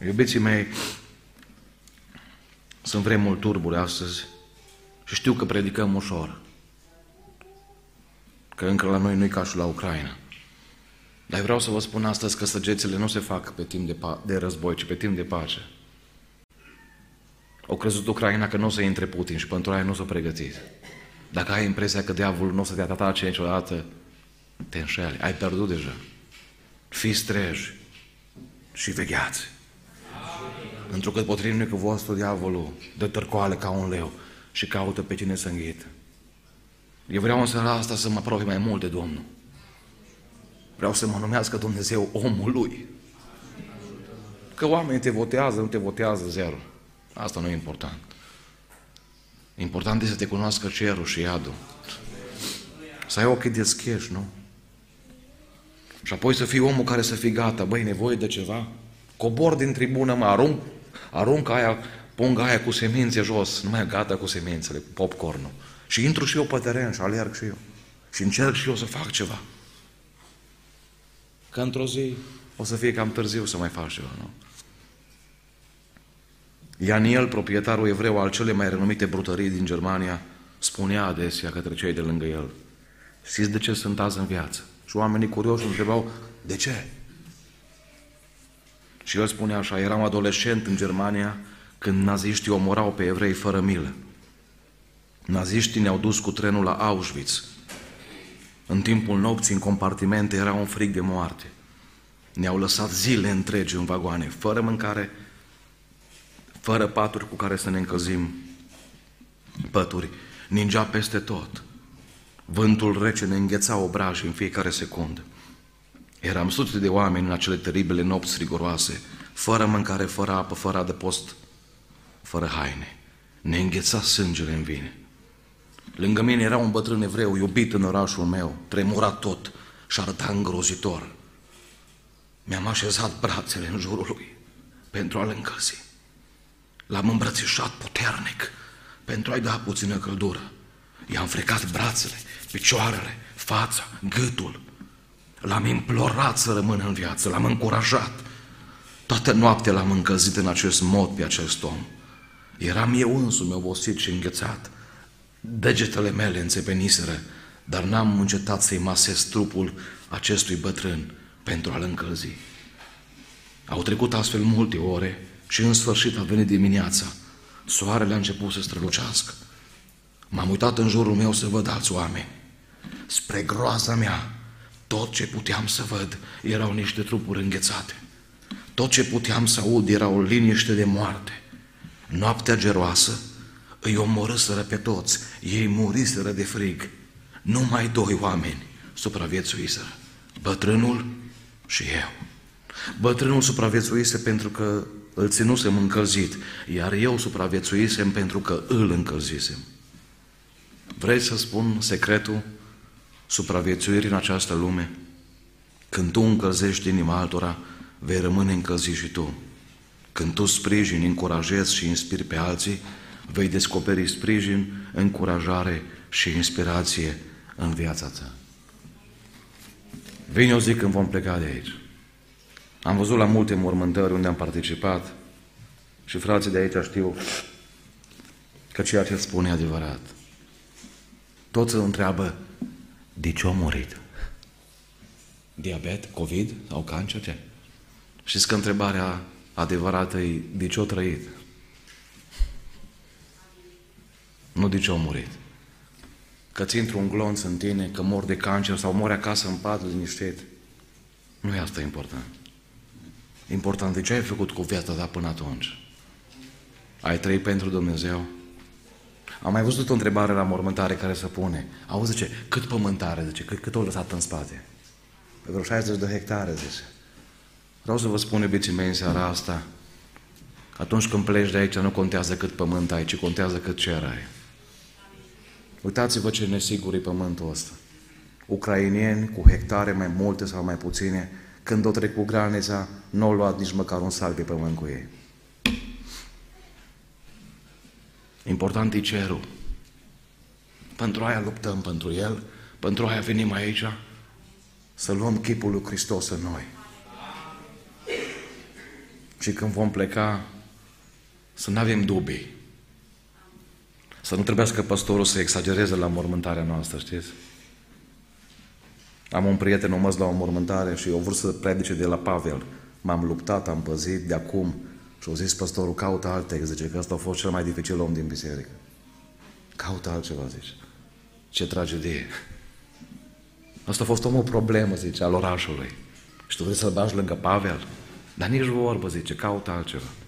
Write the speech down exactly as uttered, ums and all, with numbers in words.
Iubiții mei, sunt vremuri turbure astăzi și știu că predicăm ușor, că încă la noi nu-i ca și la Ucraina. Dar vreau să vă spun astăzi că săgețile nu se fac pe timp de, de război, ci pe timp de pace. Au crezut Ucraina că nu o să intre Putin și pentru aia nu s-a pregătit. Dacă ai impresia că diavolul nu o să te atace niciodată, te înșeli, ai pierdut deja. Fiți treji și vegheați. Pentru că potrivnicul vostru, diavolul, dă târcoale ca un leu și caută pe cine să înghită. Eu vreau în seara asta să mă apropii mai mult de Domnul. Vreau să mă numească Dumnezeu omul lui. Că oamenii te votează, nu te votează, zero. Asta nu e important. Important este să te cunoască cerul și iadul. Să ai ochii deschiși, nu? Și apoi să fii omul care să fii gata. Băi, nevoie de ceva? Cobor din tribună, mă arunc, arunc aia, pung aia cu semințe jos. Nu mai e gata cu semințele, cu popcornul. Și intru și eu pe teren și alerg și eu. Și încerc și eu să fac ceva. Că într-o zi o să fie cam târziu să mai faci ceva, nu? Ianiel, proprietarul evreu al celei mai renumite brutării din Germania, spunea adesea către cei de lângă el: știți de ce sunt azi în viață? Și oamenii curioși îl întrebau: de ce? Și el spunea așa: eram adolescent în Germania când naziștii omorau pe evrei fără milă. Naziștii ne-au dus cu trenul la Auschwitz. În timpul nopții, în compartimente, era un frig de moarte. Ne-au lăsat zile întregi în vagoane, fără mâncare, fără paturi cu care să ne încălzim. Pături ningea peste tot. Vântul rece ne îngheța obrajii în fiecare secundă. Eram sute de oameni în acele teribile nopți riguroase, fără mâncare, fără apă, fără adăpost, fără haine. Ne îngheța sângele în vine. Lângă mine era un bătrân evreu, iubit în orașul meu, tremura tot și arăta îngrozitor. Mi-am așezat brațele în jurul lui pentru a-l încălzi. L-am îmbrățișat puternic pentru a-i da puțină căldură. I-am frecat brațele, picioarele, fața, gâtul. L-am implorat să rămână în viață, l-am încurajat. Toată noaptea l-am încălzit în acest mod pe acest om. Eram eu însumi obosit și înghețat. Degetele mele înțepeniseră, dar n-am încetat să-i masez trupul acestui bătrân pentru a-l încălzi. Au trecut astfel multe ore și în sfârșit a venit dimineața. Soarele a început să strălucească. M-am uitat în jurul meu să văd alți oameni. Spre groaza mea, tot ce puteam să văd erau niște trupuri înghețate. Tot ce puteam să aud era o liniște de moarte. Noaptea geroasă îi omorâsără pe toți, ei muriseră de frig. Numai doi oameni supraviețuiseră, bătrânul și eu. Bătrânul supraviețuise pentru că îl ținusem încălzit, iar eu supraviețuisem pentru că îl încălzisem. Vrei să spun secretul supraviețuirii în această lume? Când tu încălzești inima altora, vei rămâne încălzit și tu. Când tu sprijini, încurajezi și inspiri pe alții, vei descoperi sprijin, încurajare și inspirație în viața ta. Vine o zi când vom pleca de aici. Am văzut la multe mormântări unde am participat și frații de aici știu că ceea ce spune e adevărat. Toți îl întreabă: de ce a murit? Diabet, COVID sau cancer? Ce? Știți că întrebarea adevărată e: de ce a trăit? Nu de ce a murit. Că ți intru un glonț în tine, că mor de cancer sau mori acasă în pat liniștit. Nu e asta important. Important de ce ai făcut cu viața ta până atunci. Ai trăit pentru Dumnezeu? Am mai văzut o întrebare la mormântare care se pune: auzi, zice, cât pământ are? Zice, cât, cât o lăsat în spate? Pe vreo șaizeci de hectare, zice. Vreau să vă spun, iubiții mei, în seara asta, atunci când pleci de aici, nu contează cât pământ ai, ci contează cât cer ai. Uitați-vă ce nesigur e pământul ăsta. Ucrainieni cu hectare mai multe sau mai puține, când o trec cu granița, nu au luat nici măcar un sal pe pământ cu ei. Important e cerul. Pentru aia luptăm pentru el, pentru aia venim aici, să luăm chipul lui Hristos în noi. și când vom pleca să nu avem dubii. Să nu trebuiască păstorul să exagereze la mormântarea noastră, știți? Am un prieten omăs la o mormântare și eu vrut să predice de la Pavel. M-am luptat, am păzit de acum și au zis păstorul, caută alt text, zice că ăsta a fost cel mai dificil om din biserică. Caută altceva, zice. Ce tragedie. Asta a fost omul problemă, zice, al orașului. Și tu vrei să-l bagi lângă Pavel? Dar nici vorbă, zice, caută altceva.